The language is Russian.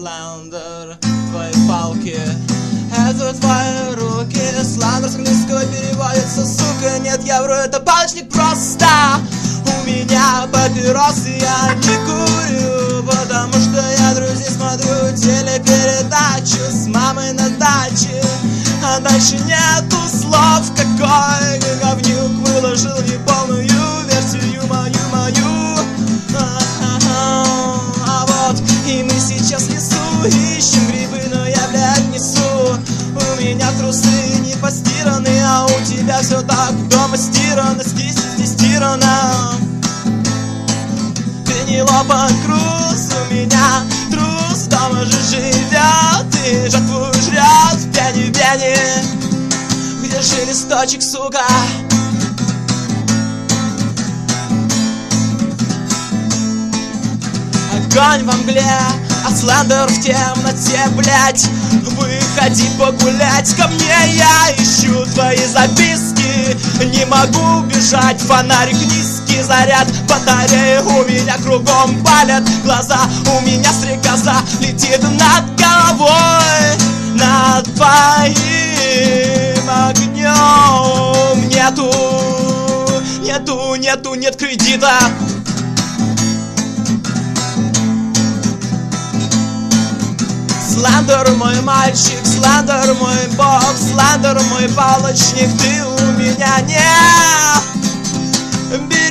Слендер, твои палки это твои руки. Слендер с английского переводится сука. Нет, я вру, это палочник просто. У меня папиросы, я не курю, потому что я, друзья, смотрю телепередачу с мамой на даче. А дальше нету слов, какой говнюк выложил неполную версию мою. А вот и мы сейчас в лесу ищем грибы, но я, блядь, несу. У меня трусы не постираны, а у тебя все так дома стирано, здесь стирано. Пенелопа Круз, у меня трус дома же живет и жатву жрет в пене. Где же листочек, сука? Огонь во мгле, а Слендер в темноте, блять. Выходи погулять ко мне, я ищу твои записки. Не могу бежать, фонарик низкий, заряд батареи у меня кругом палят глаза. У меня стрекоза летит над головой, над твоим огнем. Нет кредита. Слендер мой мальчик, Слендер мой бог, Слендер мой палочник, ты у меня не